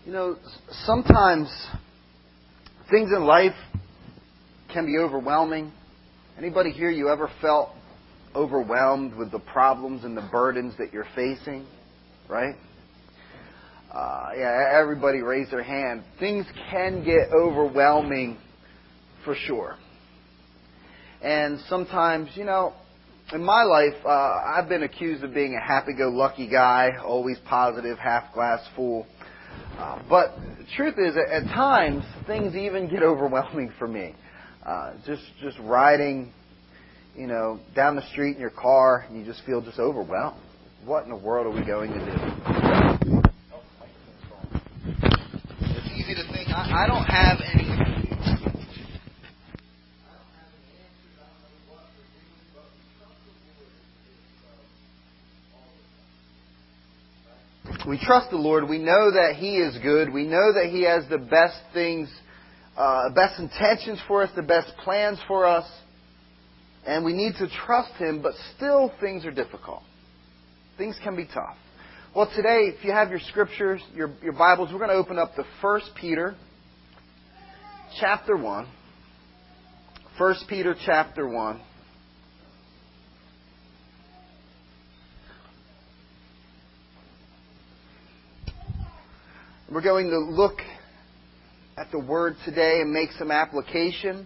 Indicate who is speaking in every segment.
Speaker 1: Sometimes things in life can be overwhelming. Anybody here, you ever felt overwhelmed with the problems and the burdens that you're facing? Right? Everybody raise their hand. Things can get overwhelming for sure. And sometimes, in my life, I've been accused of being a happy-go-lucky guy, always positive, half glass full. But the truth is, at times, things even get overwhelming for me. Just riding, down the street in your car, and you just feel just overwhelmed. What in the world are we going to do? It's easy to think, I don't have any. We trust the Lord. We know that He is good. We know that He has the best things, best intentions for us, the best plans for us. And we need to trust Him, but still things are difficult. Things can be tough. Well, today, if you have your scriptures, your Bibles, we're going to open up to 1 Peter chapter 1. 1 Peter chapter 1. We're going to look at the Word today and make some application.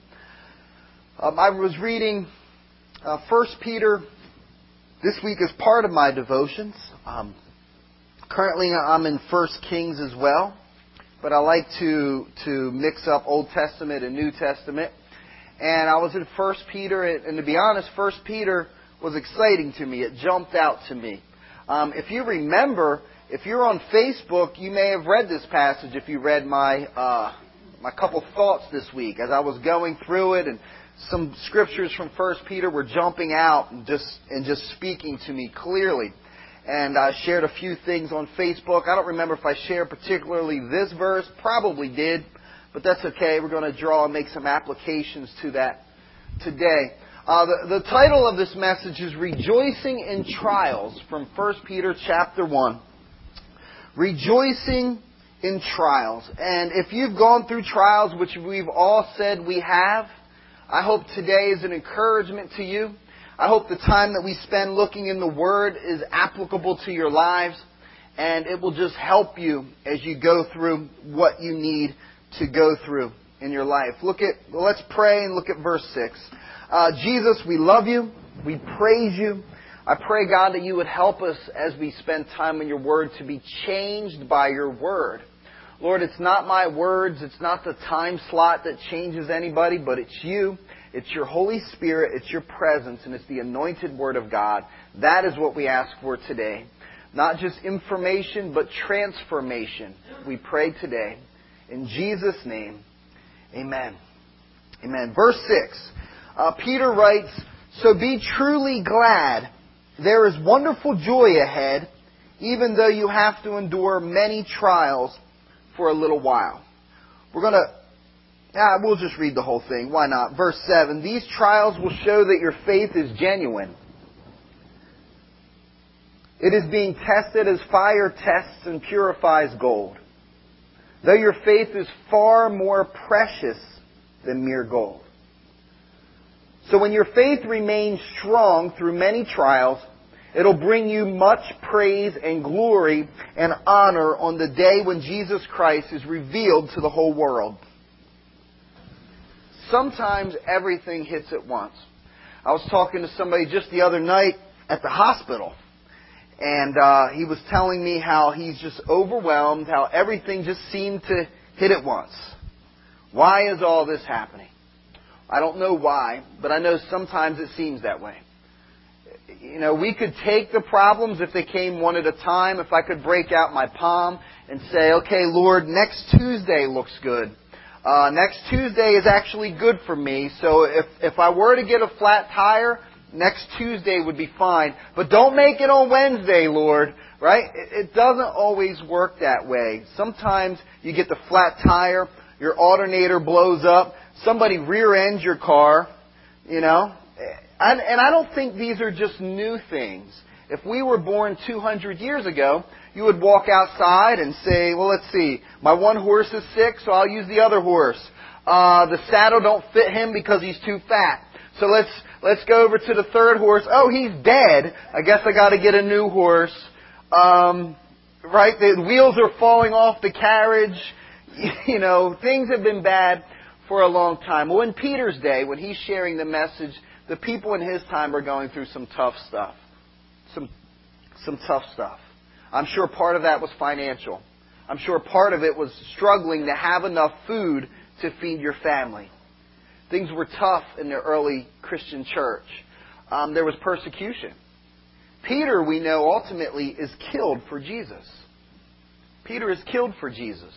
Speaker 1: I was reading 1 Peter this week as part of my devotions. Currently I'm in 1 Kings as well, but I like to mix up Old Testament and New Testament. And I was in 1 Peter, and to be honest, 1 Peter was exciting to me. It jumped out to me. If you remember, if you're on Facebook, you may have read this passage if you read my couple thoughts this week as I was going through it, and some scriptures from 1 Peter were jumping out and just speaking to me clearly. And I shared a few things on Facebook. I don't remember if I shared particularly this verse. Probably did, but that's okay. We're going to draw and make some applications to that today. The title of this message is Rejoicing in Trials from 1 Peter chapter 1. Rejoicing in trials. And if you've gone through trials, which we've all said we have, I hope today is an encouragement to you. I hope the time that we spend looking in the Word is applicable to your lives, and it will just help you as you go through what you need to go through in your life. Let's pray and look at verse 6. Jesus, we love you. We praise you. I pray, God, that you would help us as we spend time in your Word to be changed by your Word. Lord, it's not my words, it's not the time slot that changes anybody, but it's you. It's your Holy Spirit, it's your presence, and it's the anointed Word of God. That is what we ask for today. Not just information, but transformation. We pray today. In Jesus' name, amen. Amen. Verse 6, Peter writes, "So be truly glad. There is wonderful joy ahead, even though you have to endure many trials for a little while." We'll just read the whole thing. Why not? Verse 7, "These trials will show that your faith is genuine. It is being tested as fire tests and purifies gold. Though your faith is far more precious than mere gold. So when your faith remains strong through many trials, it'll bring you much praise and glory and honor on the day when Jesus Christ is revealed to the whole world." Sometimes everything hits at once. I was talking to somebody just the other night at the hospital, and he was telling me how he's just overwhelmed, how everything just seemed to hit at once. Why is all this happening? I don't know why, but I know sometimes it seems that way. We could take the problems if they came one at a time. If I could break out my palm and say, "Okay, Lord, next Tuesday looks good. Next Tuesday is actually good for me. So if I were to get a flat tire, next Tuesday would be fine. But don't make it on Wednesday, Lord." Right? It doesn't always work that way. Sometimes you get the flat tire, your alternator blows up, somebody rear-ends your car, And I don't think these are just new things. If we were born 200 years ago, You would walk outside and say, well, let's see, my one horse is sick, so I'll use the other horse. The saddle don't fit him because he's too fat. So let's go over to the third horse. Oh, he's dead. I guess I got to get a new horse. Right? The wheels are falling off the carriage. You know, things have been bad for a long time. Well, in Peter's day, when he's sharing the message, the people in his time are going through some tough stuff. Some tough stuff. I'm sure part of that was financial. I'm sure part of it was struggling to have enough food to feed your family. Things were tough in the early Christian church. There was persecution. Peter, we know, ultimately is killed for Jesus. Peter is killed for Jesus.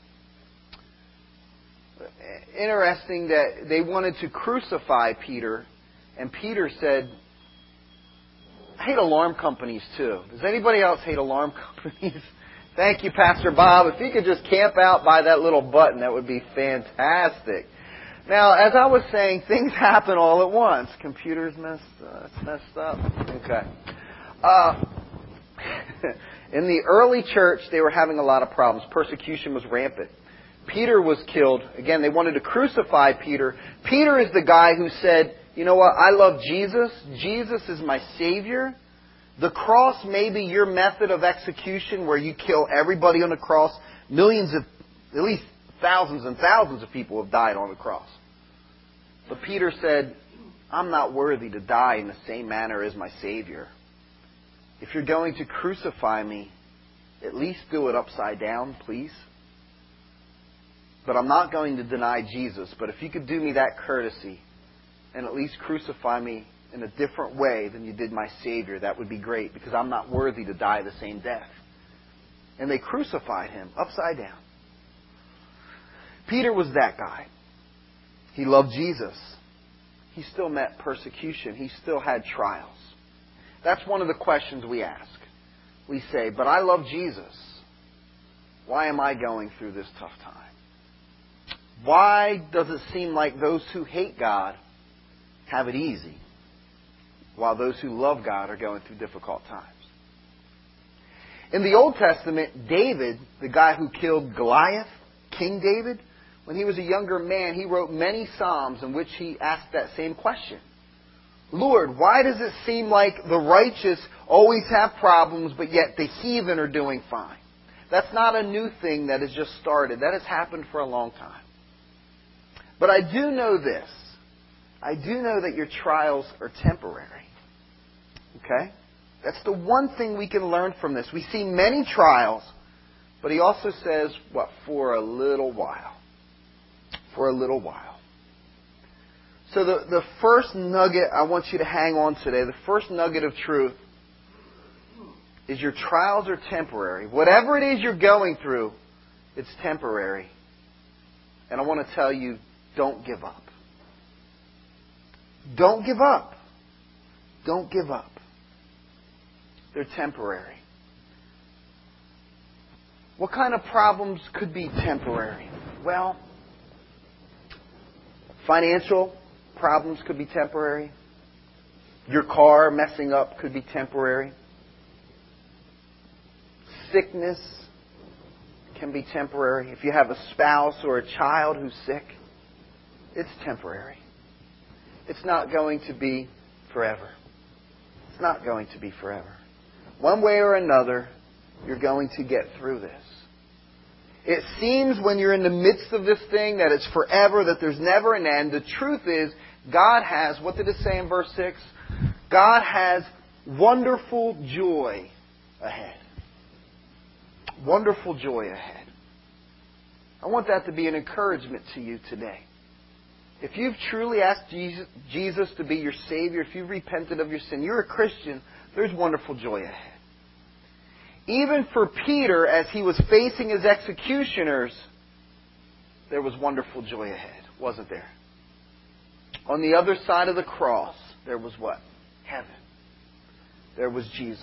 Speaker 1: Interesting that they wanted to crucify Peter, and Peter said, I hate alarm companies too. Does anybody else hate alarm companies? Thank you, Pastor Bob. If you could just camp out by that little button, that would be fantastic. Now, as I was saying, things happen all at once. Computers messed up. Okay. In the early church, they were having a lot of problems. Persecution was rampant. Peter was killed. Again, they wanted to crucify Peter. Peter is the guy who said, you know what, I love Jesus. Jesus is my Savior. The cross may be your method of execution where you kill everybody on the cross. Millions of, at least thousands and thousands of people have died on the cross. But Peter said, I'm not worthy to die in the same manner as my Savior. If you're going to crucify me, at least do it upside down, please. But I'm not going to deny Jesus. But if you could do me that courtesy and at least crucify me in a different way than you did my Savior, that would be great, because I'm not worthy to die the same death. And they crucified him upside down. Peter was that guy. He loved Jesus. He still met persecution. He still had trials. That's one of the questions we ask. We say, but I love Jesus. Why am I going through this tough time? Why does it seem like those who hate God have it easy, while those who love God are going through difficult times? In the Old Testament, David, the guy who killed Goliath, King David, when he was a younger man, he wrote many psalms in which he asked that same question. Lord, why does it seem like the righteous always have problems, but yet the heathen are doing fine? That's not a new thing that has just started. That has happened for a long time. But I do know this. I do know that your trials are temporary. Okay? That's the one thing we can learn from this. We see many trials, but he also says, what? For a little while. For a little while. So the first nugget I want you to hang on today, the first nugget of truth, is your trials are temporary. Whatever it is you're going through, it's temporary. And I want to tell you, don't give up. Don't give up. Don't give up. They're temporary. What kind of problems could be temporary? Well, financial problems could be temporary. Your car messing up could be temporary. Sickness can be temporary. If you have a spouse or a child who's sick, it's temporary. It's not going to be forever. It's not going to be forever. One way or another, you're going to get through this. It seems when you're in the midst of this thing that it's forever, that there's never an end. The truth is, God has, what did it say in verse 6? God has wonderful joy ahead. Wonderful joy ahead. I want that to be an encouragement to you today. If you've truly asked Jesus to be your Savior, if you've repented of your sin, you're a Christian, there's wonderful joy ahead. Even for Peter, as he was facing his executioners, there was wonderful joy ahead, wasn't there? On the other side of the cross, there was what? Heaven. There was Jesus.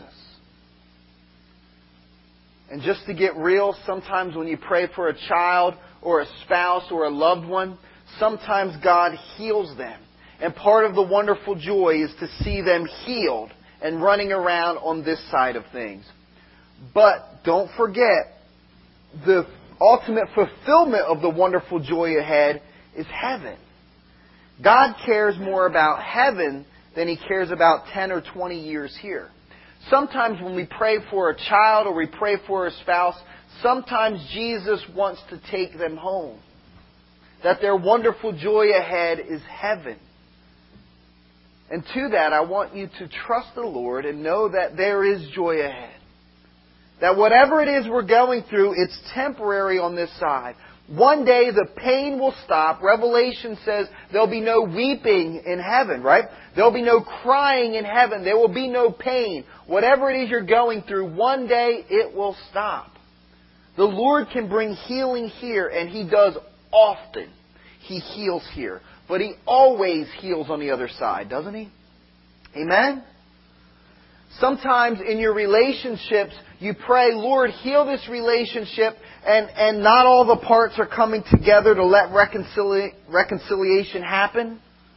Speaker 1: And just to get real, sometimes when you pray for a child or a spouse or a loved one, sometimes God heals them. And part of the wonderful joy is to see them healed and running around on this side of things. But don't forget, the ultimate fulfillment of the wonderful joy ahead is heaven. God cares more about heaven than He cares about 10 or 20 years here. Sometimes when we pray for a child or we pray for a spouse, sometimes Jesus wants to take them home. That their wonderful joy ahead is heaven. And to that, I want you to trust the Lord and know that there is joy ahead. That whatever it is we're going through, it's temporary on this side. One day the pain will stop. Revelation says there'll be no weeping in heaven, right? There'll be no crying in heaven. There will be no pain. Whatever it is you're going through, one day it will stop. The Lord can bring healing here, and He does often. He heals here. But He always heals on the other side, doesn't He? Amen? Sometimes in your relationships, you pray, Lord, heal this relationship, and not all the parts are coming together to let reconciliation happen.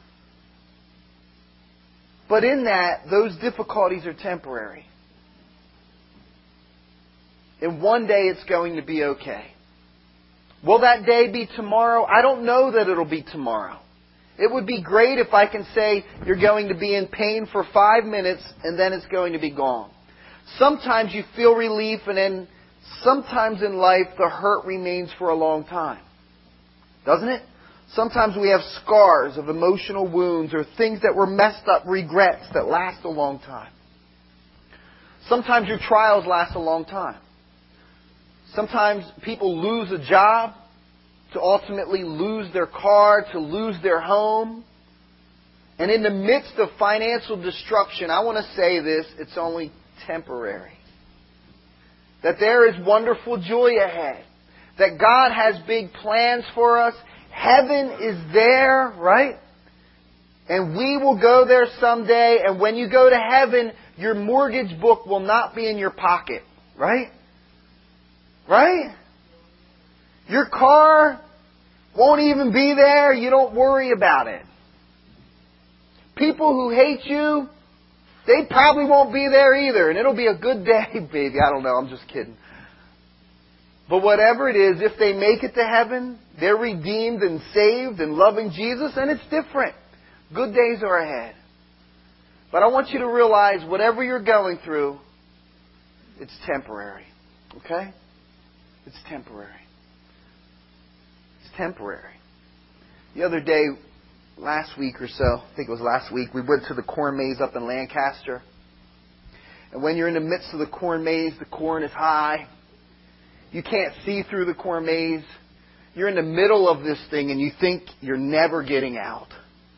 Speaker 1: But in that, those difficulties are temporary. And one day it's going to be okay. Will that day be tomorrow? I don't know that it'll be tomorrow. It would be great if I can say you're going to be in pain for 5 minutes and then it's going to be gone. Sometimes you feel relief, and then sometimes in life the hurt remains for a long time. Doesn't it? Sometimes we have scars of emotional wounds or things that were messed up, regrets that last a long time. Sometimes your trials last a long time. Sometimes people lose a job to ultimately lose their car, to lose their home. And in the midst of financial destruction, I want to say this, it's only temporary. That there is wonderful joy ahead. That God has big plans for us. Heaven is there, right? And we will go there someday. And when you go to heaven, your mortgage book will not be in your pocket, right? Right? Your car won't even be there. You don't worry about it. People who hate you, they probably won't be there either. And it'll be a good day, baby. I don't know. I'm just kidding. But whatever it is, if they make it to heaven, they're redeemed and saved and loving Jesus, and it's different. Good days are ahead. But I want you to realize whatever you're going through, it's temporary. Okay? It's temporary. It's temporary. The other day, last week or so, I think it was last week, we went to the corn maze up in Lancaster. And when you're in the midst of the corn maze, the corn is high. You can't see through the corn maze. You're in the middle of this thing and you think you're never getting out.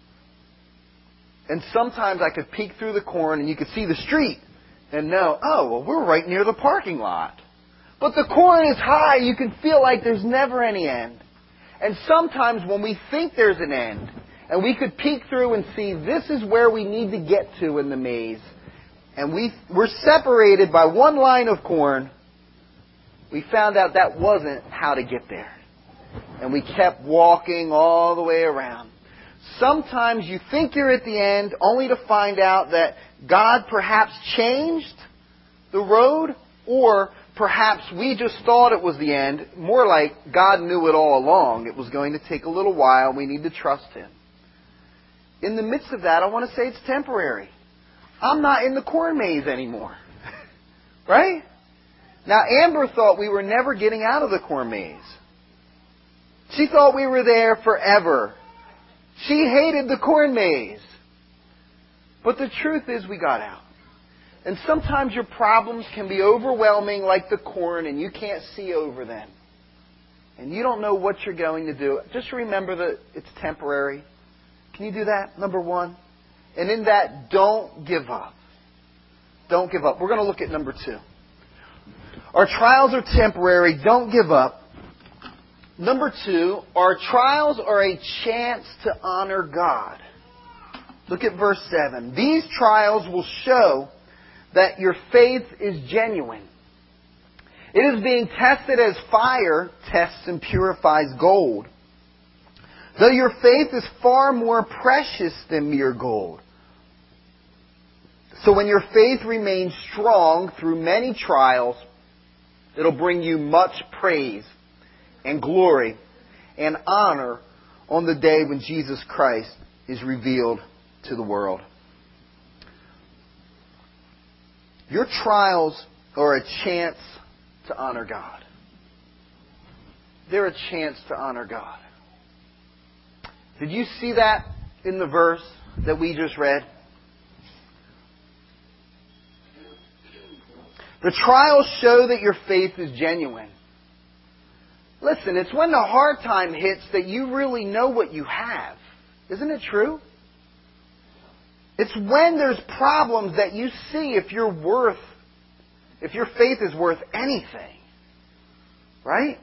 Speaker 1: And sometimes I could peek through the corn and you could see the street and know, oh, well, we're right near the parking lot. But the corn is high. You can feel like there's never any end. And sometimes when we think there's an end, and we could peek through and see this is where we need to get to in the maze, and we're separated by one line of corn, we found out that wasn't how to get there. And we kept walking all the way around. Sometimes you think you're at the end only to find out that God perhaps changed the road, or perhaps we just thought it was the end. More like God knew it all along. It was going to take a little while. We need to trust Him. In the midst of that, I want to say it's temporary. I'm not in the corn maze anymore. Right? Now, Amber thought we were never getting out of the corn maze. She thought we were there forever. She hated the corn maze. But the truth is we got out. And sometimes your problems can be overwhelming like the corn and you can't see over them. And you don't know what you're going to do. Just remember that it's temporary. Can you do that? Number one. And in that, don't give up. Don't give up. We're going to look at number two. Our trials are temporary. Don't give up. Number two, our trials are a chance to honor God. Look at verse 7. These trials will show that your faith is genuine. It is being tested as fire tests and purifies gold. Though your faith is far more precious than mere gold. So when your faith remains strong through many trials, It'll bring you much praise and glory and honor on the day when Jesus Christ is revealed to the world. Your trials are a chance to honor God. They're a chance to honor God. Did you see that in the verse that we just read? The trials show that your faith is genuine. Listen, it's when the hard time hits that you really know what you have. Isn't it true? It's when there's problems that you see if your faith is worth anything. Right?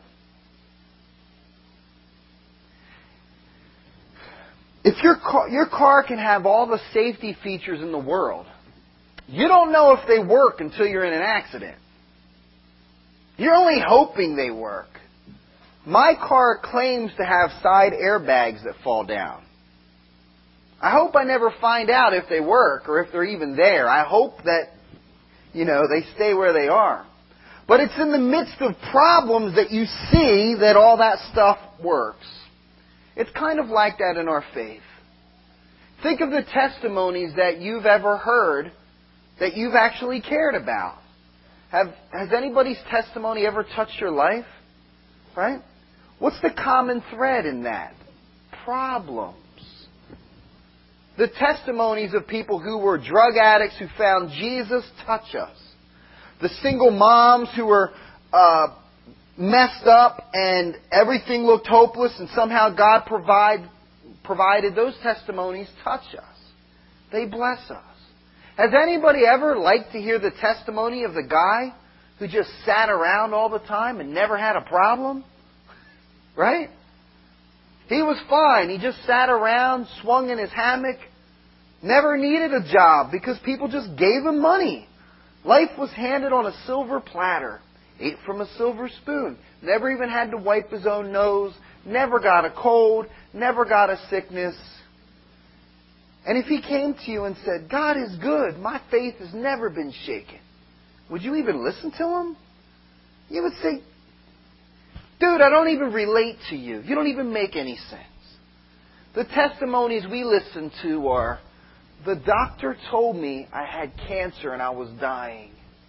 Speaker 1: If your car can have all the safety features in the world, you don't know if they work until you're in an accident. You're only hoping they work. My car claims to have side airbags that fall down. I hope I never find out if they work or if they're even there. I hope that, they stay where they are. But it's in the midst of problems that you see that all that stuff works. It's kind of like that in our faith. Think of the testimonies that you've ever heard that you've actually cared about. Has anybody's testimony ever touched your life? Right? What's the common thread in that? Problems. The testimonies of people who were drug addicts who found Jesus touch us. The single moms who were messed up and everything looked hopeless and somehow God provided, those testimonies touch us. They bless us. Has anybody ever liked to hear the testimony of the guy who just sat around all the time and never had a problem? Right? He was fine. He just sat around, swung in his hammock, never needed a job because people just gave him money. Life was handed on a silver platter. Ate from a silver spoon. Never even had to wipe his own nose. Never got a cold. Never got a sickness. And if he came to you and said, God is good, my faith has never been shaken, would you even listen to him? You would say, dude, I don't even relate to you. You don't even make any sense. The testimonies we listen to are, the doctor told me I had cancer and I was dying.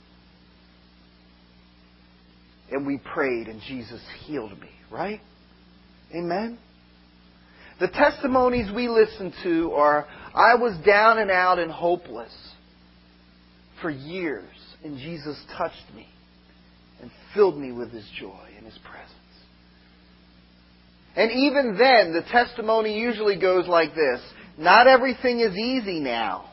Speaker 1: And we prayed and Jesus healed me, right? Amen? The testimonies we listen to are, I was down and out and hopeless for years, and Jesus touched me and filled me with His joy and His presence. And even then, the testimony usually goes like this. Not everything is easy now,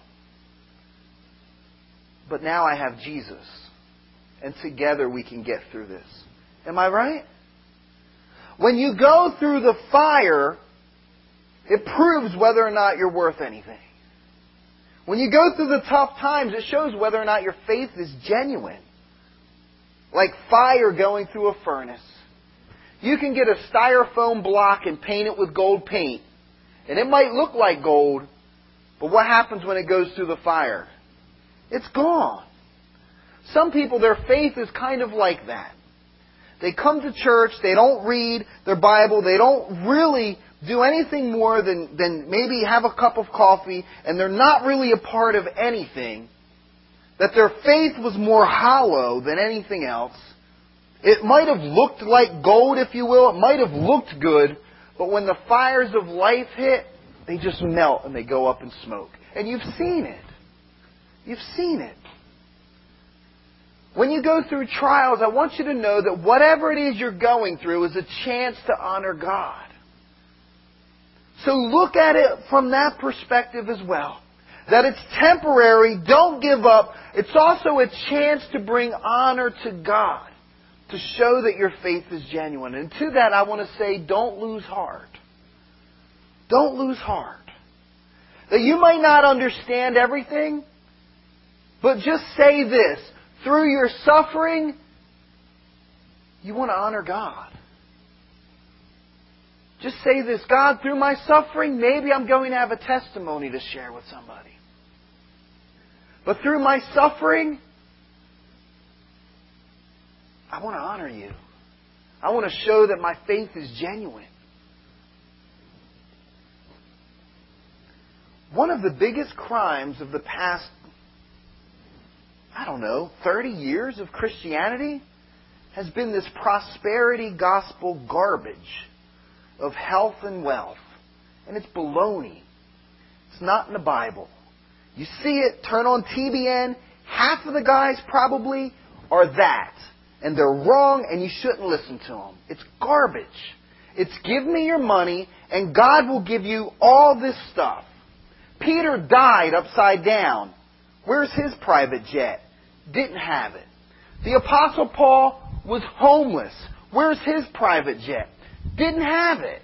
Speaker 1: but now I have Jesus, and together we can get through this. Am I right? When you go through the fire, it proves whether or not you're worth anything. When you go through the tough times, it shows whether or not your faith is genuine. Like fire going through a furnace. You can get a styrofoam block and paint it with gold paint. And it might look like gold, but what happens when it goes through the fire? It's gone. Some people, their faith is kind of like that. They come to church, they don't read their Bible, they don't really do anything more than maybe have a cup of coffee, and they're not really a part of anything. That their faith was more hollow than anything else. It might have looked like gold, if you will. It might have looked good. But when the fires of life hit, they just melt and they go up in smoke. And you've seen it. You've seen it. When you go through trials, I want you to know that whatever it is you're going through is a chance to honor God. So look at it from that perspective as well. That it's temporary, don't give up. It's also a chance to bring honor to God. To show that your faith is genuine. And to that I want to say, don't lose heart. Don't lose heart. That you might not understand everything, but just say this. Through your suffering, you want to honor God. Just say this, God, through my suffering, maybe I'm going to have a testimony to share with somebody. But through my suffering, I want to honor you. I want to show that my faith is genuine. One of the biggest crimes of the past, 30 years of Christianity has been this prosperity gospel garbage of health and wealth. And it's baloney. It's not in the Bible. You see it, turn on TBN, half of the guys probably are that. And they're wrong and you shouldn't listen to them. It's garbage. It's give me your money and God will give you all this stuff. Peter died upside down. Where's his private jet? Didn't have it. The Apostle Paul was homeless. Where's his private jet? Didn't have it.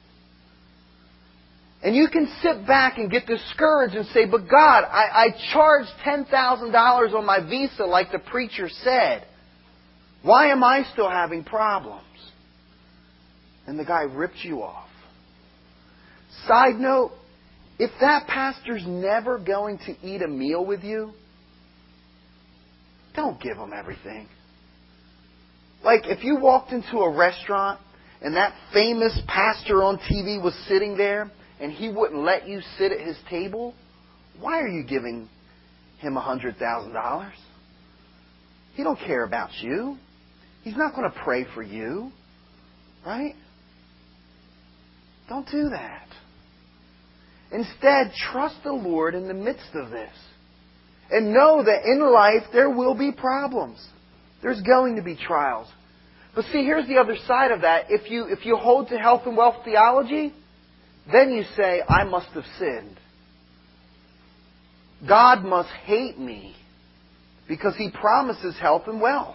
Speaker 1: And you can sit back and get discouraged and say, but God, I charged $10,000 on my Visa like the preacher said. Why am I still having problems? And the guy ripped you off. Side note, if that pastor's never going to eat a meal with you, don't give him everything. Like if you walked into a restaurant and that famous pastor on TV was sitting there and he wouldn't let you sit at his table, why are you giving him $100,000? He don't care about you. He's not going to pray for you. Right? Don't do that. Instead, trust the Lord in the midst of this. And know that in life there will be problems. There's going to be trials. But see, here's the other side of that. If you hold to health and wealth theology, then you say, I must have sinned. God must hate me because He promises health and wealth.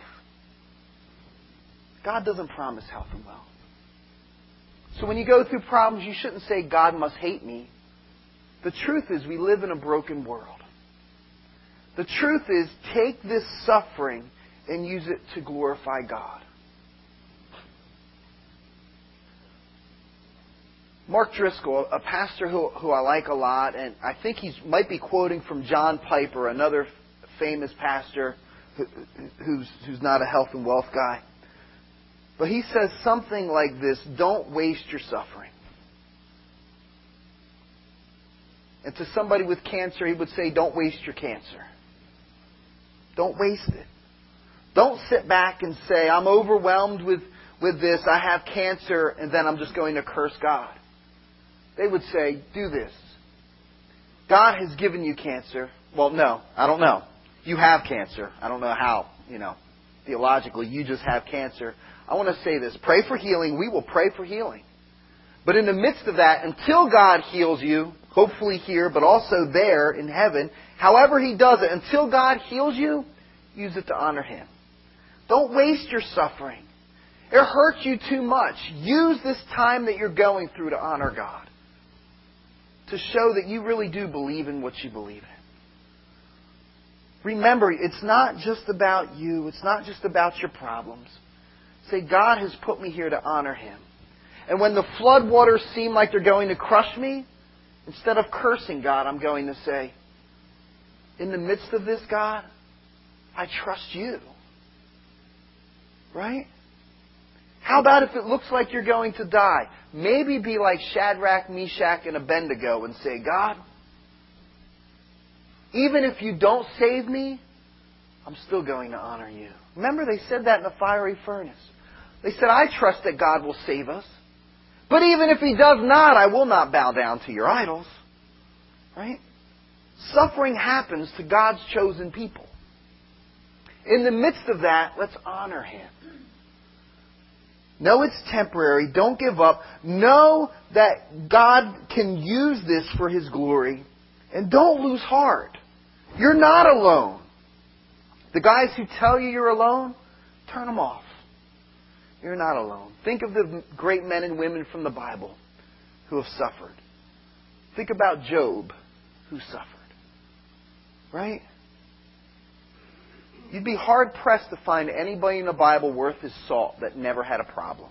Speaker 1: God doesn't promise health and wealth. So when you go through problems, you shouldn't say, God must hate me. The truth is, we live in a broken world. The truth is, take this suffering and use it to glorify God. Mark Driscoll, a pastor who I like a lot, and I think he might be quoting from John Piper, another famous pastor who's not a health and wealth guy. But he says something like this: don't waste your suffering. And to somebody with cancer, he would say, don't waste your cancer. Don't waste it. Don't sit back and say, I'm overwhelmed with this, I have cancer, and then I'm just going to curse God. They would say, do this. God has given you cancer. Well, no, I don't know. You have cancer. I don't know how, theologically, you just have cancer. I want to say this. Pray for healing. We will pray for healing. But in the midst of that, until God heals you, hopefully here, but also there in heaven, however He does it, until God heals you, use it to honor Him. Don't waste your suffering. It hurts you too much. Use this time that you're going through to honor God. To show that you really do believe in what you believe in. Remember, it's not just about you. It's not just about your problems. Say, God has put me here to honor Him. And when the floodwaters seem like they're going to crush me, instead of cursing God, I'm going to say, in the midst of this, God, I trust you. Right? How about if it looks like you're going to die? Maybe be like Shadrach, Meshach, and Abednego and say, God, even if you don't save me, I'm still going to honor you. Remember, they said that in the fiery furnace. They said, I trust that God will save us. But even if He does not, I will not bow down to your idols. Right? Suffering happens to God's chosen people. In the midst of that, let's honor Him. Know it's temporary. Don't give up. Know that God can use this for His glory. And don't lose heart. You're not alone. The guys who tell you you're alone, turn them off. You're not alone. Think of the great men and women from the Bible who have suffered. Think about Job, who suffered. Right? You'd be hard-pressed to find anybody in the Bible worth his salt that never had a problem.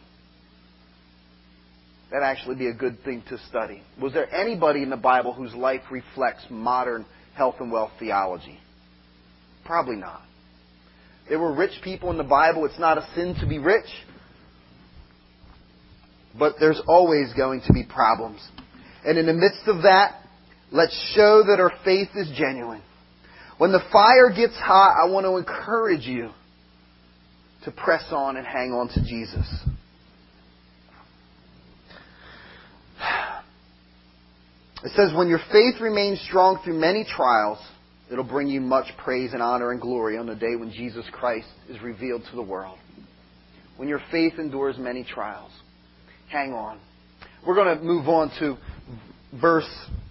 Speaker 1: That'd actually be a good thing to study. Was there anybody in the Bible whose life reflects modern health and wealth theology? Probably not. There were rich people in the Bible. It's not a sin to be rich. But there's always going to be problems. And in the midst of that, let's show that our faith is genuine. When the fire gets hot, I want to encourage you to press on and hang on to Jesus. It says, when your faith remains strong through many trials, it'll bring you much praise and honor and glory on the day when Jesus Christ is revealed to the world. When your faith endures many trials, hang on. We're going to move on to verse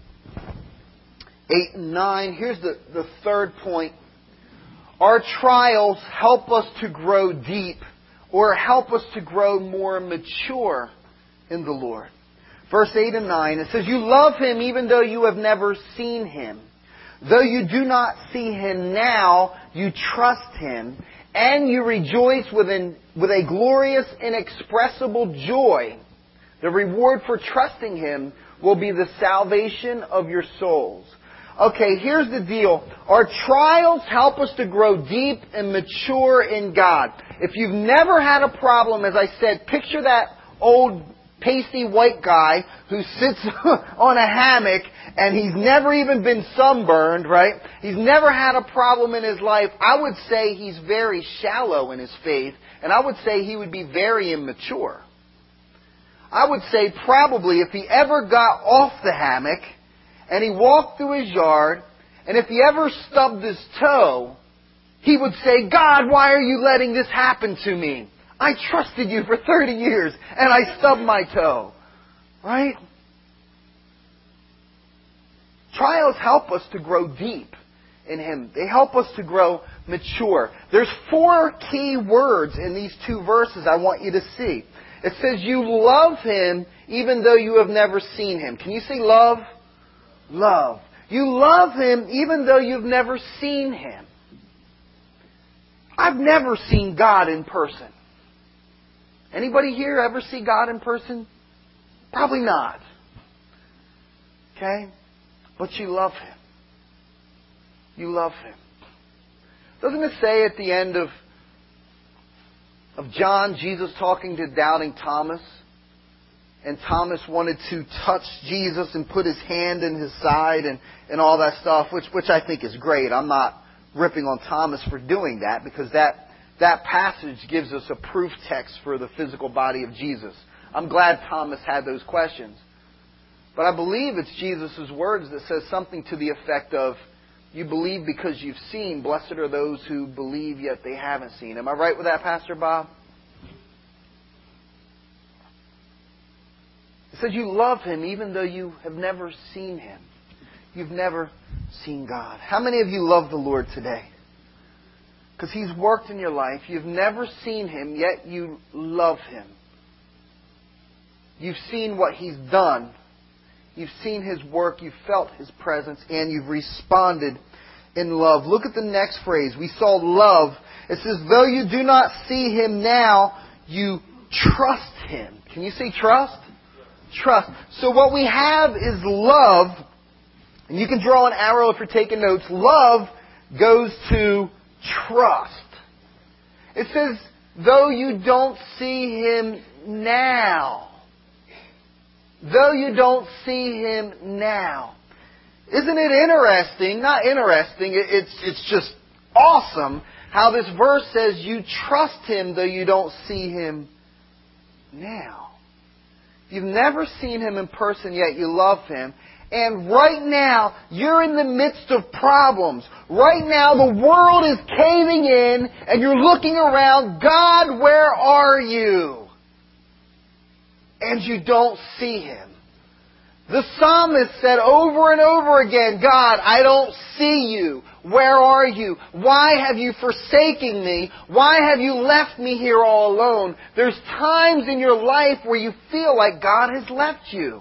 Speaker 1: 8 and 9. Here's the third point. Our trials help us to grow deep or help us to grow more mature in the Lord. Verse 8 and 9, it says, you love Him even though you have never seen Him. Though you do not see Him now, you trust Him, and you rejoice with a glorious, inexpressible joy. The reward for trusting Him will be the salvation of your souls. Okay, here's the deal. Our trials help us to grow deep and mature in God. If you've never had a problem, as I said, picture that old pasty white guy who sits on a hammock and he's never even been sunburned, right? He's never had a problem in his life. I would say he's very shallow in his faith, and I would say he would be very immature. I would say probably if he ever got off the hammock and he walked through his yard, and if he ever stubbed his toe, he would say, God, why are you letting this happen to me? I trusted you for 30 years, and I stubbed my toe. Right? Trials help us to grow deep in Him. They help us to grow mature. There's 4 key words in these 2 verses I want you to see. It says, you love Him even though you have never seen Him. Can you say love? Love. You love Him even though you've never seen Him. I've never seen God in person. Anybody here ever see God in person? Probably not. Okay? But you love Him. You love Him. Doesn't it say at the end of John, Jesus talking to doubting Thomas? And Thomas wanted to touch Jesus and put his hand in his side and all that stuff, which I think is great. I'm not ripping on Thomas for doing that, because that passage gives us a proof text for the physical body of Jesus. I'm glad Thomas had those questions. But I believe it's Jesus' words that says something to the effect of, you believe because you've seen. Blessed are those who believe yet they haven't seen. Am I right with that, Pastor Bob? It says you love Him even though you have never seen Him. You've never seen God. How many of you love the Lord today? Because He's worked in your life. You've never seen Him, yet you love Him. You've seen what He's done. You've seen His work. You've felt His presence. And you've responded in love. Look at the next phrase. We saw love. It says, though you do not see Him now, you trust Him. Can you say trust? Trust. So what we have is love. And you can draw an arrow if you're taking notes. Love goes to trust. It says, though you don't see Him now. Though you don't see Him now. Isn't it interesting? Not interesting. It's just awesome how this verse says you trust Him though you don't see Him now. You've never seen Him in person, yet you love Him. And right now, you're in the midst of problems. Right now, the world is caving in, and you're looking around, God, where are you? And you don't see Him. The psalmist said over and over again, God, I don't see you. Where are you? Why have you forsaken me? Why have you left me here all alone? There's times in your life where you feel like God has left you.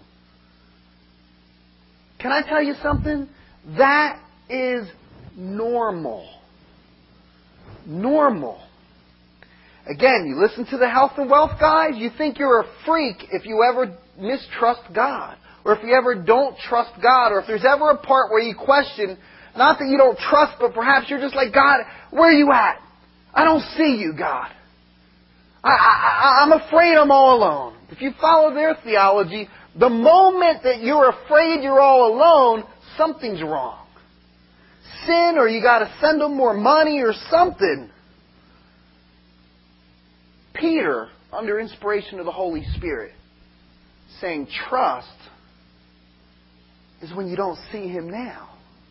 Speaker 1: Can I tell you something? That is normal. Normal. Again, you listen to the health and wealth guys, you think you're a freak if you ever mistrust God. Or if you ever don't trust God. Or if there's ever a part where you question, not that you don't trust, but perhaps you're just like, God, where are you at? I don't see you, God. I'm afraid I'm all alone. If you follow their theology, the moment that you're afraid you're all alone, something's wrong. Sin, or you got to send them more money or something. Peter, under inspiration of the Holy Spirit, saying trust is when you don't see Him now.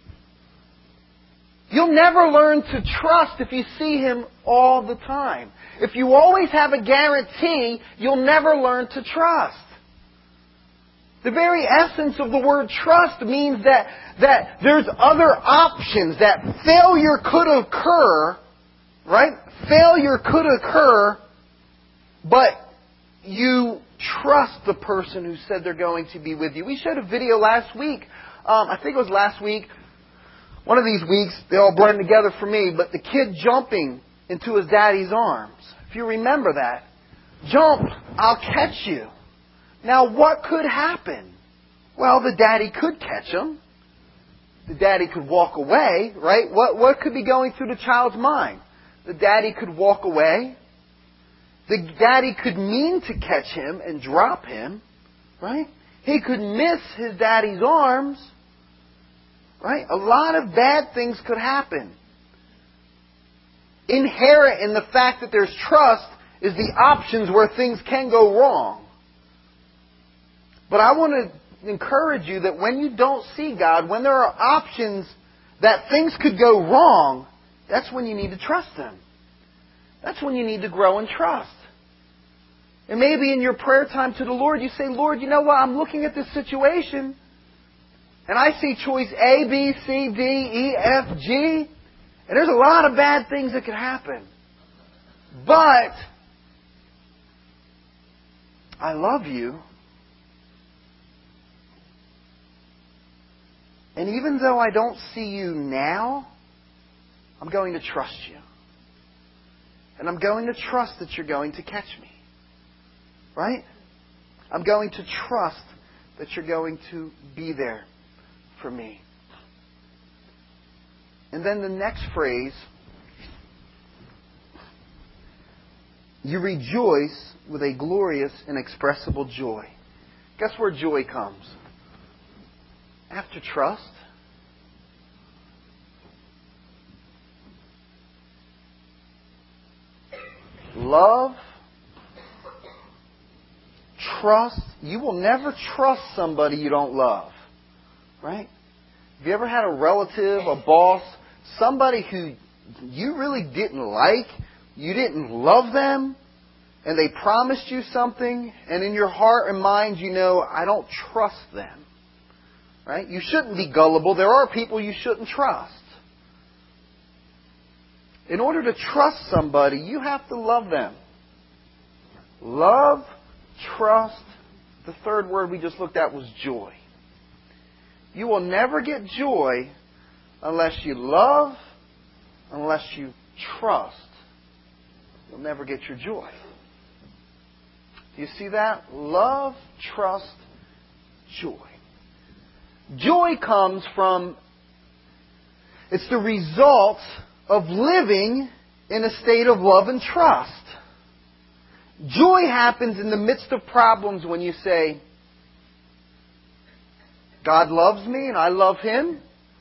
Speaker 1: You'll never learn to trust if you see Him all the time. If you always have a guarantee, you'll never learn to trust. The very essence of the word trust means that there's other options, that failure could occur, right? Failure could occur, but you trust the person who said they're going to be with you. We showed a video last week. I think it was last week. One of these weeks, they all blend together for me, but the kid jumping into his daddy's arms. If you remember that, jump, I'll catch you. Now, what could happen? Well, the daddy could catch him. The daddy could walk away, right? What could be going through the child's mind? The daddy could walk away. The daddy could mean to catch him and drop him, right? He could miss his daddy's arms, right? A lot of bad things could happen. Inherent in the fact that there's trust is the options where things can go wrong. But I want to encourage you that when you don't see God, when there are options that things could go wrong, that's when you need to trust Him. That's when you need to grow in trust. And maybe in your prayer time to the Lord, you say, Lord, you know what? I'm looking at this situation, and I see choice A, B, C, D, E, F, G, and there's a lot of bad things that could happen. But I love you. And even though I don't see you now, I'm going to trust you. And I'm going to trust that you're going to catch me. Right? I'm going to trust that you're going to be there for me. And then the next phrase, you rejoice with a glorious, inexpressible joy. Guess where joy comes? After trust. Love. Trust. You will never trust somebody you don't love. Right? Have you ever had a relative, a boss, somebody who you really didn't like, you didn't love them, and they promised you something, and in your heart and mind you know, I don't trust them. Right? You shouldn't be gullible. There are people you shouldn't trust. In order to trust somebody, you have to love them. Love, trust. The third word we just looked at was joy. You will never get joy unless you love, unless you trust. You'll never get your joy. Do you see that? Love, trust, joy. Joy comes from, it's the result of living in a state of love and trust. Joy happens in the midst of problems when you say, God loves me and I love Him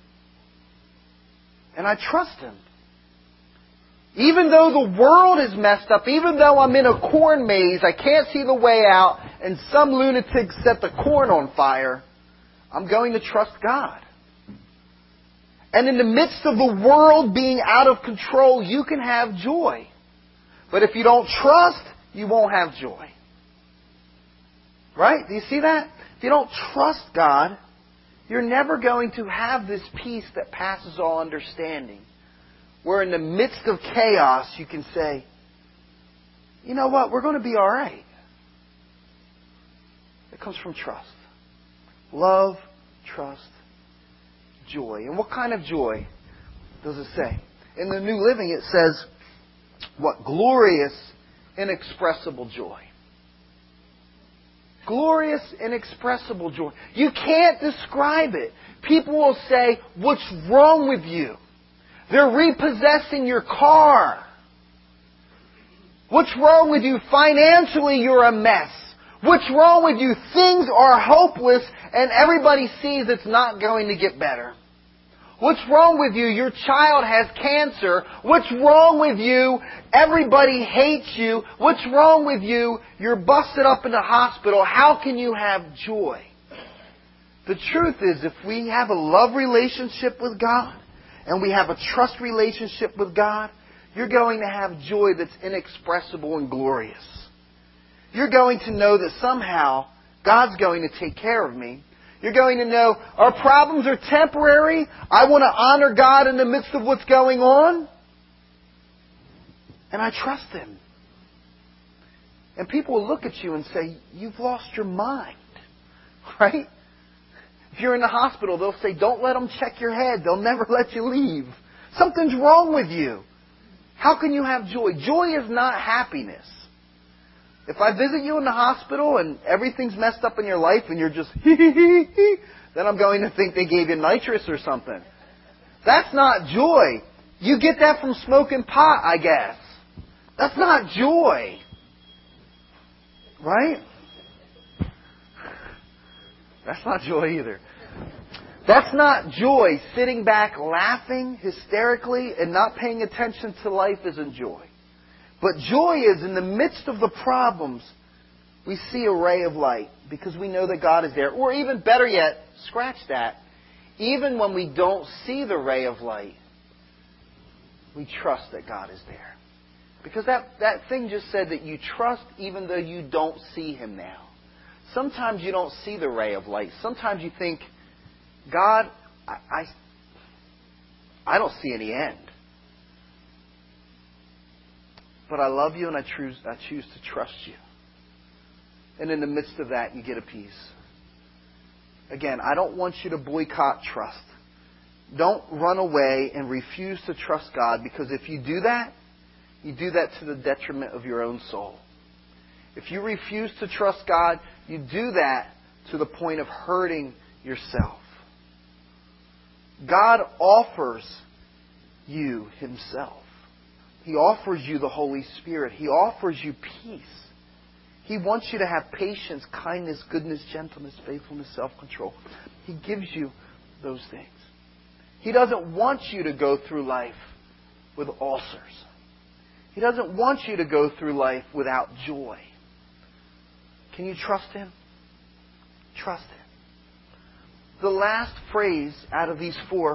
Speaker 1: and I trust Him. Even though the world is messed up, even though I'm in a corn maze, I can't see the way out, and some lunatic set the corn on fire, I'm going to trust God. And in the midst of the world being out of control, you can have joy. But if you don't trust, you won't have joy. Right? Do you see that? If you don't trust God, you're never going to have this peace that passes all understanding. Where in the midst of chaos, you can say, you know what? We're going to be all right. It comes from trust. Love, trust, joy. And what kind of joy does it say? In the New Living, it says, what? Glorious, inexpressible joy. Glorious, inexpressible joy. You can't describe it. People will say, what's wrong with you? They're repossessing your car. What's wrong with you financially? You're a mess. What's wrong with you? Things are hopeless and everybody sees it's not going to get better. What's wrong with you? Your child has cancer. What's wrong with you? Everybody hates you. What's wrong with you? You're busted up in the hospital. How can you have joy? The truth is, if we have a love relationship with God and we have a trust relationship with God, you're going to have joy that's inexpressible and glorious. You're going to know that somehow God's going to take care of me. You're going to know our problems are temporary. I want to honor God in the midst of what's going on. And I trust Him. And people will look at you and say, you've lost your mind. Right? If you're in the hospital, they'll say, don't let them check your head. They'll never let you leave. Something's wrong with you. How can you have joy? Joy is not happiness. If I visit you in the hospital and everything's messed up in your life and you're just hee, then I'm going to think they gave you nitrous or something. That's not joy. You get that from smoking pot, I guess. That's not joy. Right? That's not joy either. That's not joy. Sitting back laughing hysterically and not paying attention to life isn't joy. But joy is in the midst of the problems, we see a ray of light because we know that God is there. Or even better yet, scratch that. Even when we don't see the ray of light, we trust that God is there. Because that thing just said that you trust even though you don't see Him now. Sometimes you don't see the ray of light. Sometimes you think, God, I don't see any end. But I love you and I choose to trust you. And in the midst of that, you get a peace. Again, I don't want you to boycott trust. Don't run away and refuse to trust God, because if you do that to the detriment of your own soul. If you refuse to trust God, you do that to the point of hurting yourself. God offers you Himself. He offers you the Holy Spirit. He offers you peace. He wants you to have patience, kindness, goodness, gentleness, faithfulness, self-control. He gives you those things. He doesn't want you to go through life with ulcers. He doesn't want you to go through life without joy. Can you trust Him? Trust Him. The last phrase out of these four,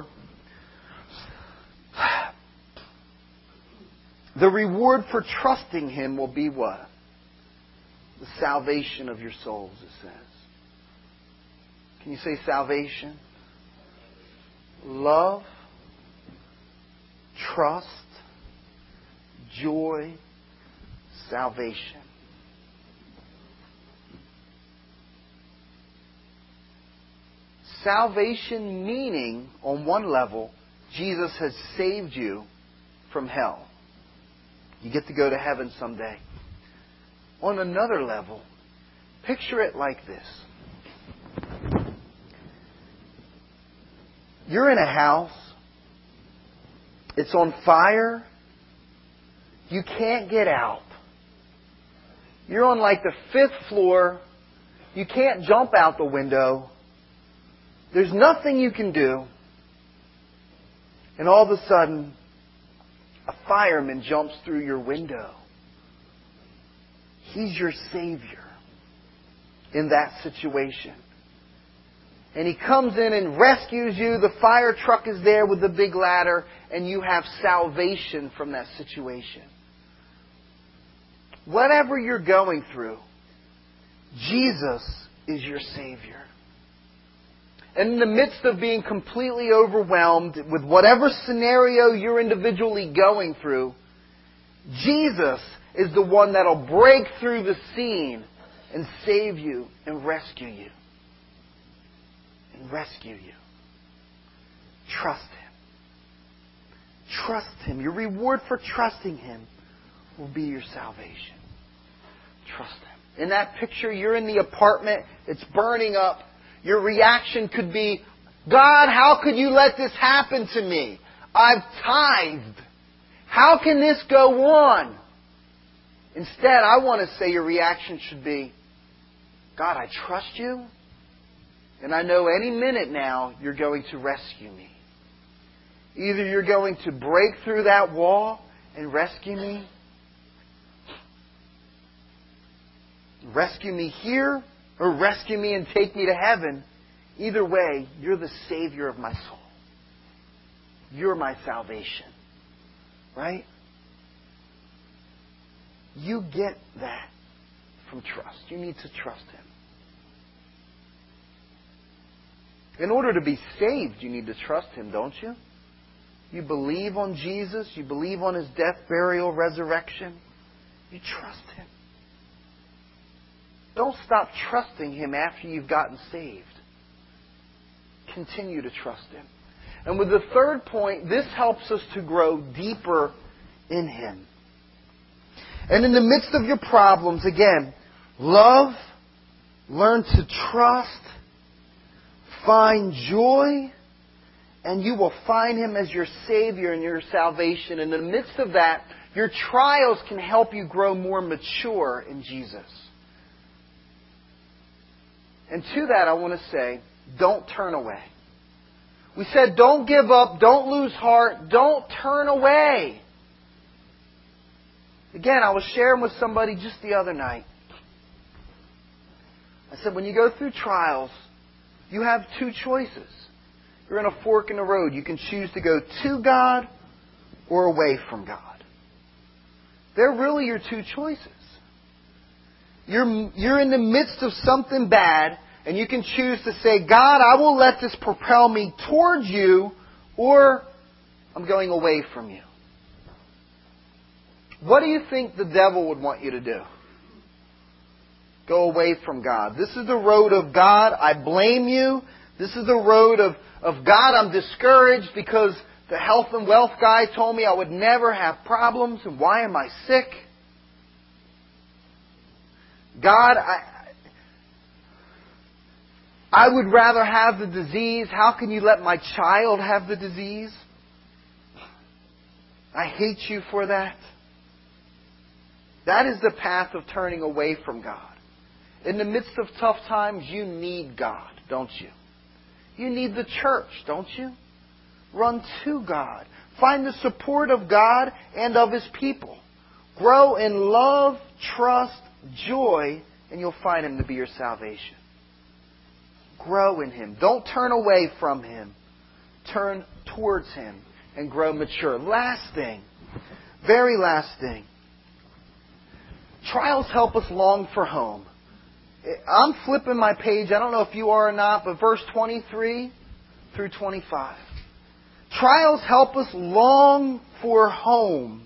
Speaker 1: the reward for trusting Him will be what? The salvation of your souls, it says. Can you say salvation? Love, trust, joy, salvation. Salvation meaning, on one level, Jesus has saved you from hell. You get to go to heaven someday. On another level, picture it like this. You're in a house. It's on fire. You can't get out. You're on like the 5th floor. You can't jump out the window. There's nothing you can do. And all of a sudden, a fireman jumps through your window. He's your Savior in that situation. And He comes in and rescues you. The fire truck is there with the big ladder, and you have salvation from that situation. Whatever you're going through, Jesus is your Savior. And in the midst of being completely overwhelmed with whatever scenario you're individually going through, Jesus is the one that'll break through the scene and save you and rescue you. And rescue you. Trust Him. Trust Him. Your reward for trusting Him will be your salvation. Trust Him. In that picture, you're in the apartment. It's burning up. Your reaction could be, God, how could you let this happen to me? I've tithed. How can this go on? Instead, I want to say your reaction should be, God, I trust you, and I know any minute now you're going to rescue me. Either you're going to break through that wall and rescue me here, or rescue me and take me to heaven. Either way, you're the Savior of my soul. You're my salvation. Right? You get that from trust. You need to trust Him. In order to be saved, you need to trust Him, don't you? You believe on Jesus. You believe on His death, burial, resurrection. You trust Him. Don't stop trusting Him after you've gotten saved. Continue to trust Him. And with the third point, this helps us to grow deeper in Him. And in the midst of your problems, again, love, learn to trust, find joy, and you will find Him as your Savior and your salvation. In the midst of that, your trials can help you grow more mature in Jesus. And to that, I want to say, don't turn away. We said, don't give up, don't lose heart, don't turn away. Again, I was sharing with somebody just the other night. I said, when you go through trials, you have two choices. You're in a fork in the road. You can choose to go to God or away from God. They're really your two choices. You're in the midst of something bad, and you can choose to say, God, I will let this propel me towards you, or I'm going away from you. What do you think the devil would want you to do? Go away from God. This is the road of God. I blame you. This is the road of God. I'm discouraged because the health and wealth guy told me I would never have problems. And why am I sick? God, I would rather have the disease. How can you let my child have the disease? I hate you for that. That is the path of turning away from God. In the midst of tough times, you need God, don't you? You need the church, don't you? Run to God. Find the support of God and of His people. Grow in love, trust, joy, and you'll find Him to be your salvation. Grow in Him. Don't turn away from Him. Turn towards Him and grow mature. Last thing, very last thing. Trials help us long for home. I'm flipping my page. I don't know if you are or not, but verse 23 through 25. Trials help us long for home.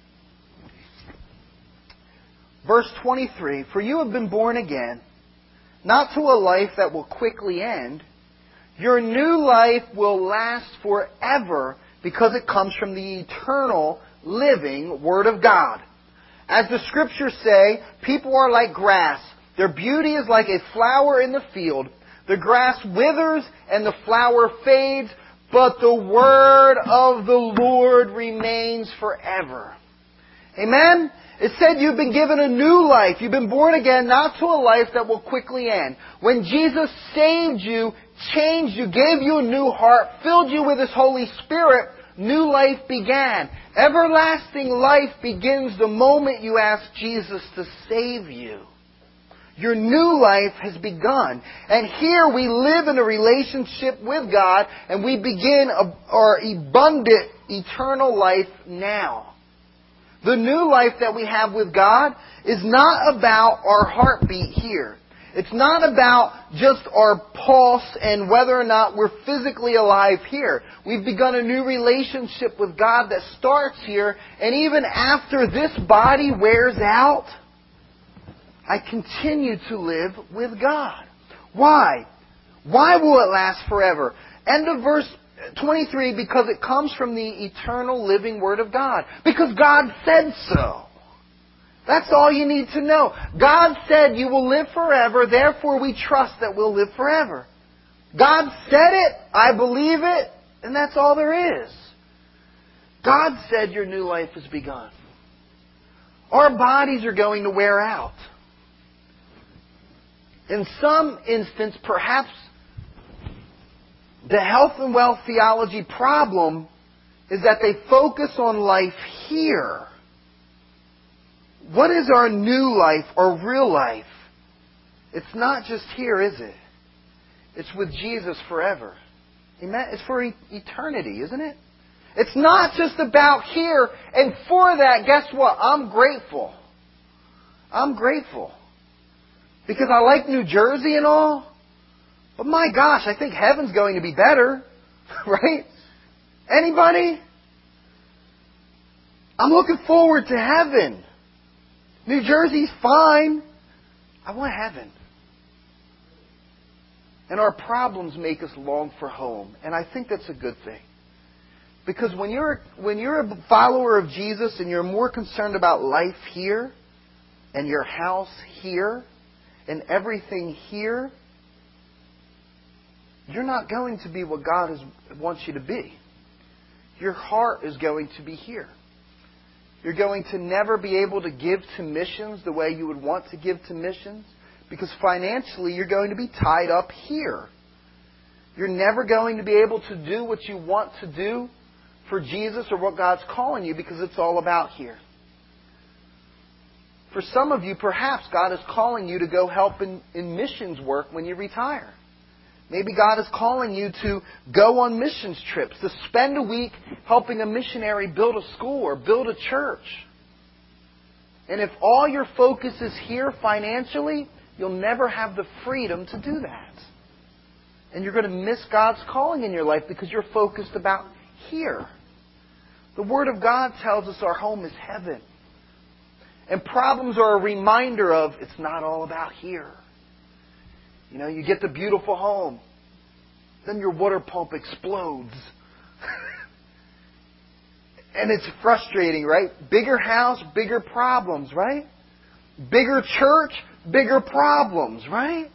Speaker 1: Verse 23, for you have been born again, not to a life that will quickly end. Your new life will last forever because it comes from the eternal, living Word of God. As the Scriptures say, people are like grass. Their beauty is like a flower in the field. The grass withers and the flower fades, but the Word of the Lord remains forever. Amen? It said you've been given a new life. You've been born again, not to a life that will quickly end. When Jesus saved you, changed you, gave you a new heart, filled you with His Holy Spirit, new life began. Everlasting life begins the moment you ask Jesus to save you. Your new life has begun. And here we live in a relationship with God, and we begin our abundant eternal life now. The new life that we have with God is not about our heartbeat here. It's not about just our pulse and whether or not we're physically alive here. We've begun a new relationship with God that starts here, and even after this body wears out, I continue to live with God. Why? Why will it last forever? End of verse 23, because it comes from the eternal living Word of God. Because God said so. That's all you need to know. God said you will live forever, therefore we trust that we'll live forever. God said it, I believe it, and that's all there is. God said your new life has begun. Our bodies are going to wear out. In some instance, perhaps the health and wealth theology problem is that they focus on life here. What is our new life, our real life? It's not just here, is it? It's with Jesus forever. Amen? It's for eternity, isn't it? It's not just about here. And for that, guess what? I'm grateful. I'm grateful. Because I like New Jersey and all. But my gosh, I think heaven's going to be better. Right? Anybody? I'm looking forward to heaven. New Jersey's fine. I want heaven. And our problems make us long for home. And I think that's a good thing. Because when you're a follower of Jesus and you're more concerned about life here and your house here and everything here, you're not going to be what God wants you to be. Your heart is going to be here. You're going to never be able to give to missions the way you would want to give to missions because financially you're going to be tied up here. You're never going to be able to do what you want to do for Jesus or what God's calling you because it's all about here. For some of you, perhaps God is calling you to go help in missions work when you retire. Maybe God is calling you to go on missions trips, to spend a week helping a missionary build a school or build a church. And if all your focus is here financially, you'll never have the freedom to do that. And you're going to miss God's calling in your life because you're focused about here. The Word of God tells us our home is heaven. And problems are a reminder of it's not all about here. You know, you get the beautiful home. Then your water pump explodes. And it's frustrating, right? Bigger house, bigger problems, right? Bigger church, bigger problems, right?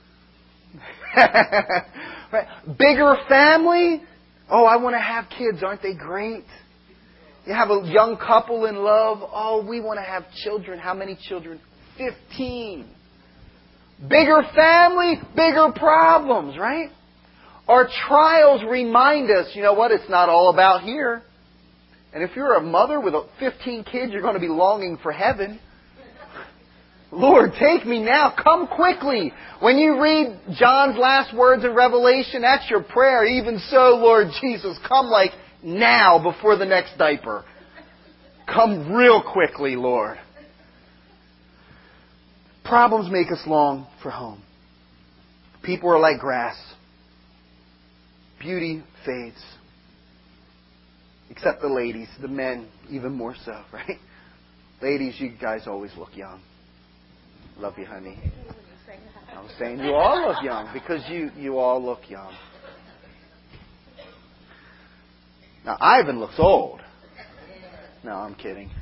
Speaker 1: Right? Bigger family. Oh, I want to have kids. Aren't they great? You have a young couple in love. Oh, we want to have children. How many children? 15. Bigger family, bigger problems, right? Our trials remind us, you know what, it's not all about here. And if you're a mother with 15 kids, you're going to be longing for heaven. Lord, take me now. Come quickly. When you read John's last words in Revelation, that's your prayer. Even so, Lord Jesus, come like now before the next diaper. Come real quickly, Lord. Problems make us long for home. People are like grass. Beauty fades. Except the ladies, the men even more so, right? Ladies, you guys always look young. Love you, honey. I'm saying you all look young because you all look young. Now, Ivan looks old. No, I'm kidding.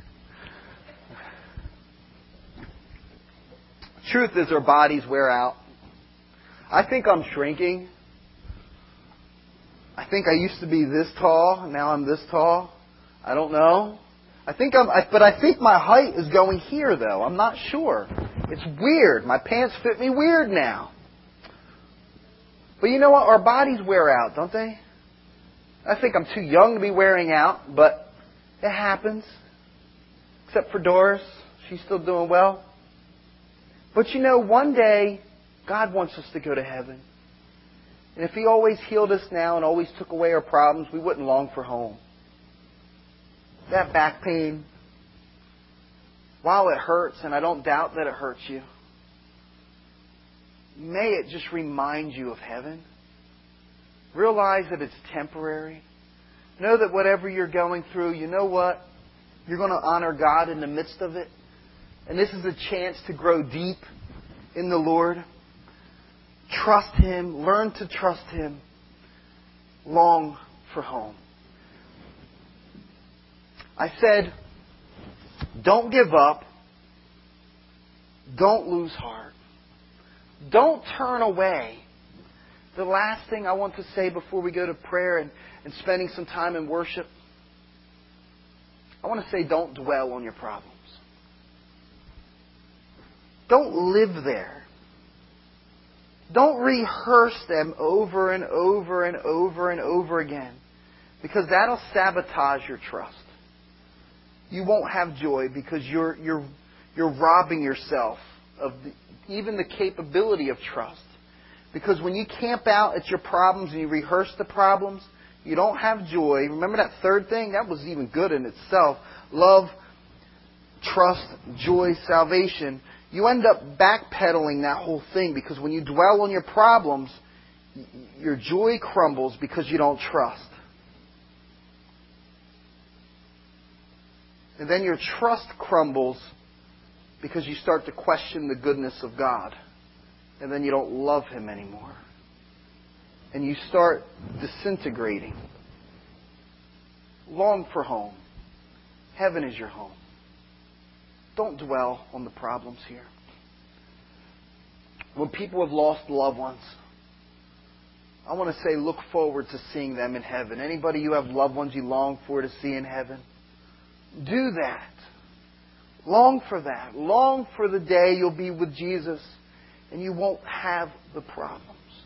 Speaker 1: Truth is, our bodies wear out. I think I'm shrinking. I think I used to be this tall, and now I'm this tall. I don't know. But I think my height is going here, though. I'm not sure. It's weird. My pants fit me weird now. But you know what? Our bodies wear out, don't they? I think I'm too young to be wearing out, but it happens. Except for Doris. She's still doing well. But you know, one day, God wants us to go to heaven. And if He always healed us now and always took away our problems, we wouldn't long for home. That back pain, while it hurts, and I don't doubt that it hurts you, may it just remind you of heaven. Realize that it's temporary. Know that whatever you're going through, you know what? You're going to honor God in the midst of it. And this is a chance to grow deep in the Lord. Trust Him. Learn to trust Him. Long for home. I said, don't give up. Don't lose heart. Don't turn away. The last thing I want to say before we go to prayer and spending some time in worship, I want to say don't dwell on your problems. Don't live there. Don't rehearse them over and over and over and over again, because that'll sabotage your trust. You won't have joy because you're robbing yourself of even the capability of trust. Because when you camp out at your problems and you rehearse the problems, you don't have joy. Remember that third thing? That was even good in itself. Love, trust, joy, salvation. You end up backpedaling that whole thing, because when you dwell on your problems, your joy crumbles because you don't trust. And then your trust crumbles because you start to question the goodness of God. And then you don't love Him anymore. And you start disintegrating. Long for home. Heaven is your home. Don't dwell on the problems here. When people have lost loved ones, I want to say look forward to seeing them in heaven. Anybody you have loved ones you long for to see in heaven? Do that. Long for that. Long for the day you'll be with Jesus and you won't have the problems.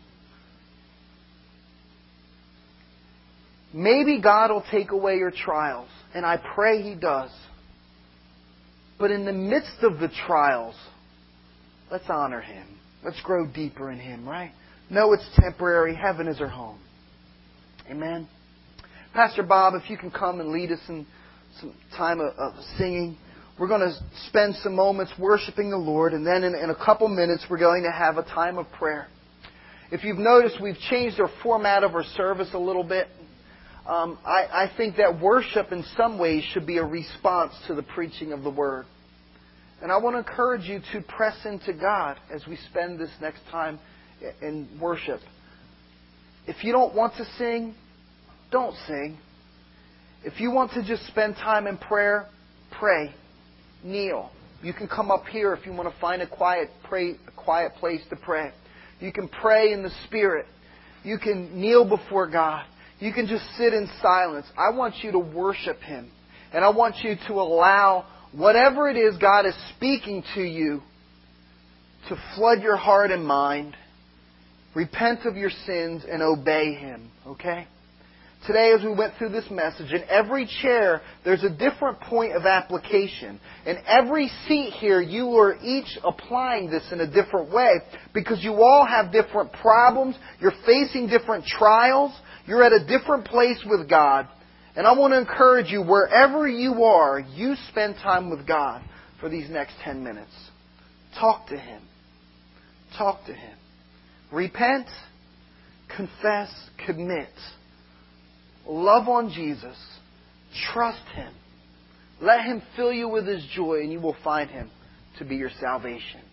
Speaker 1: Maybe God will take away your trials, and I pray He does. But in the midst of the trials, let's honor Him. Let's grow deeper in Him, right? No, it's temporary. Heaven is our home. Amen. Pastor Bob, if you can come and lead us in some time of singing. We're going to spend some moments worshiping the Lord, and then in a couple minutes we're going to have a time of prayer. If you've noticed, we've changed our format of our service a little bit. I think that worship in some ways should be a response to the preaching of the Word. And I want to encourage you to press into God as we spend this next time in worship. If you don't want to sing, don't sing. If you want to just spend time in prayer, pray. Kneel. You can come up here if you want to find a quiet place to pray. You can pray in the Spirit. You can kneel before God. You can just sit in silence. I want you to worship Him. And I want you to allow whatever it is God is speaking to you to flood your heart and mind. Repent of your sins and obey Him. Okay? Today, as we went through this message, in every chair, there's a different point of application. In every seat here, you are each applying this in a different way, because you all have different problems. You're facing different trials. You're at a different place with God. And I want to encourage you, wherever you are, you spend time with God for these next 10 minutes. Talk to Him. Talk to Him. Repent, confess, commit. Love on Jesus. Trust Him. Let Him fill you with His joy, and you will find Him to be your salvation.